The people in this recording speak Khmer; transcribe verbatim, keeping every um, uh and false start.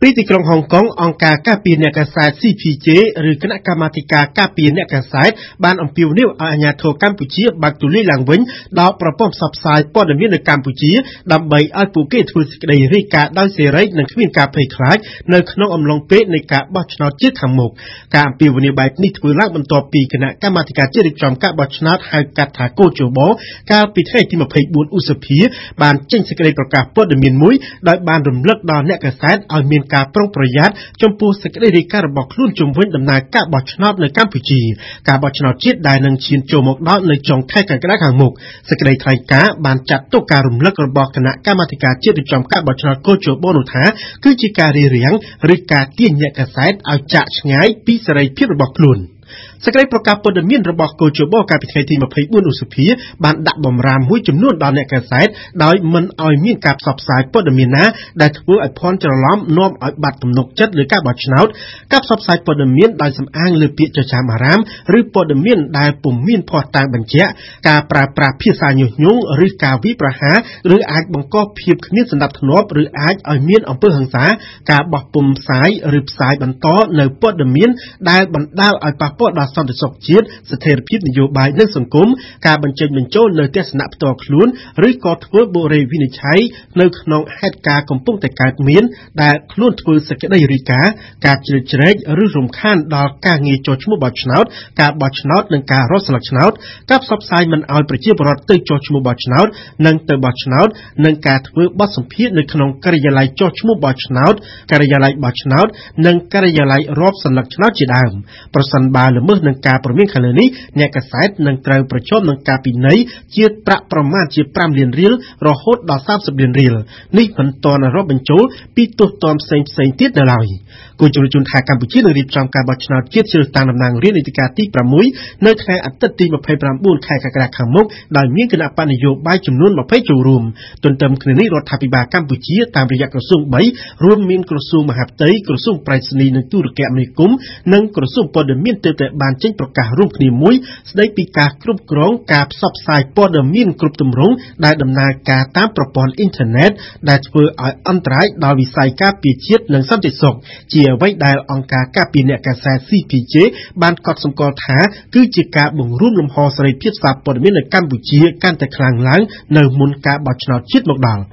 ពីទីក្រុងហុងកុងអង្គការការពារអ្នកកាសែត ซี พี เจ ឬគណៈកម្មាធិការការពារអ្នកកាសែតបានអំពាវនាវឲ្យអាជ្ញាធរកម្ពុជាបើកទូលាយឡើងវិញដល់ប្រព័ន្ធផ្សព្វផ្សាយព័ត៌មាននៅកម្ពុជាដើម្បីឲ្យពួកគេធ្វើសេចក្តីរាយការណ៍ដោយសេរីនិងគ្មានការភ័យខ្លាចនៅក្នុងអំឡុងពេលនៃការបោះឆ្នោតជាតិខាងមុខការអំពាវនាវបែបនេះធ្វើឡើងបន្ទាប់ពីគណៈកម្មាធិការជាតិរៀបចំការបោះឆ្នោតហៅកាត់ថាកោជបកាលពីថ្ងៃទីម្ភៃបួនឧសភាបានចេញសេចក្តីប្រកាសព័ត៌មានមួយដោយបានរំលឹកដល់អ្នកកាសែតឲ្យមានការប្រុងប្រយ័ត្នចំពោះសេចក្តីរាយការណ៍របស់ខ្លួនជុំវិញដំណើរការបោះឆ្នោតនៅកម្ពុជាការបោះឆ្នោតជាតិដែលនឹងឈានចូលមកដល់នៅចុងខែកក្កដាខាងមុខសេចក្តីថ្លែងការណ៍បានចាត់ទុកការរំលឹករបស់គណៈកម្មាធិការជាតិរៀបចំការបោះឆ្នោតកោជបនោះថាគឺជាការរារាំងឬការទាញអ្នកកាសែតឲ្យចាកឆ្ងាយពីសេរីភាពរបស់ខ្លួនសេចក្តីប្រកាសព័ត៌មានរបស់កោជបកាលពីថ្ងៃទីម្ភៃបួនឧសភាបានដាក់បំរាមមួយចំនួនដល់អ្នកកាសែតដោយមិនឲ្យមានការផ្សព្វផ្សាយព័ត៌មានណាដែលធ្វើឲ្យភ័ន្តច្រឡំនាំឲ្យបាត់ទំនុកចិត្តលើការបោះឆ្នោតការផ្សព្វផ្សាយព័ត៌មានដោយសំអាងលើពាក្យចចាមអារាមឬព័ត៌មានដែលពុំមានភស្តុតាងបញ្ជាក់ការប្រើប្រាស់ភាសាញុះញង់ឬការវាយប្រហារឬអាចបង្កភាពគ្មានសណ្ដាប់ធ្នាប់ឬអាចឲ្យមានអំពើហិង្សាការបោះពុម្ពផ្សាយឬផ្សាយបន្តនៅព័ត៌មានដែលបណ្ដាលឲ្យប៉ះពាល់ដល់សន្តិសុខជាតិស្ថិរភាពនយោបាយនិងសង្គមការបញ្ចេញបញ្ចូលនៅទស្សនៈផ្ទាល់ខ្លួនឬក៏ធ្វើបុរិយវិនិច្ឆ័យនៅក្នុងហេតុការណ៍កំពុងតែកើតមានដែលខ្លួនធ្វើសេចក្តីរាយការណ៍ការជ្រៀតជ្រែកឬរំខានដល់ការងារចុះឈ្មោះបោះឆ្នោតការបោះឆ្នោតនិងការរកស្លឹកឆ្នោតការផ្សព្វផ្សាយមិនឲ្យប្រជាពលរដ្ឋទៅចុះឈ្មោះបោះឆ្នោតនិងទៅបោះឆ្នោតនិងការធ្វើបទសម្ភាសន៍នៅក្នុងការិយាល័យចុះឈ្មោះបោះឆ្នោតការិយាល័យបោះឆ្នោតនិងការិយាល័យរាប់សន្លឹកឆ្នោតជាដើមប្រសិនបើល្មើសនឹងការព្រមានខាងលើនេះអ្នកកាសែតនឹងត្រូវប្រឈមនឹងការពិន័យជាប្រាក់ប្រមាណជាប្រាំលានរៀលរហូតដល់សាមសិបលានរៀលនេះមិនទាន់រាប់បញ្ចូលពីទោសទណ្ឌផ្សេងផ្សេងទៀតនៅឡើយគូជំនុំជូនថាកម្ពុជានឹងរៀបចំការបោះឆ្នោតជាតិជ្រើសតាំងតំណាងរាស្ត្រនីតិកាលទីប្រាំមួយនៅថ្ងៃអាទិត្យទីម្ភៃប្រាំបួនខែកក្កដាខាងមុខដោយមានគណៈបកនយោបាយចំនួនยี่สิบចូលរួមទន្ទឹមគ្នានេះរដ្ឋាភិបាលកម្ពុជាតាមរយៈក្រសួងបីរួមមានក្រសួងមហាផ្ទៃក្រសួងប្រៃសណីនិងទូរគមនាគមន៍និងក្រសួងព័ត៌មានទើបតែបានចេញប្រកាសរួមគ្នាមួយស្ដីពីការគ្រប់គ្រងការផ្សព្វផ្សាយព័ត៌មានគ្រប់ទម្រង់ដែលដំណើរការតាមប្រព័ន្ធអ៊ីនធឺណិតដែលធ្វើឲ្យអន្តរាយដល់វិស័យការពារជាតិនិងសន្តិសុខជាអ្វីដែលអង្គការការពារអ្នកកាសែត ซี พี เจ បានកត់សម្គាល់ថាគឺជាការបង្រួមលំហសេរីភាពសារព័ត៌មាននៅកម្ពុជាកាន់តែខ្លាំងឡើងនៅមុនការបោះឆ្នោតជាតិមកដល់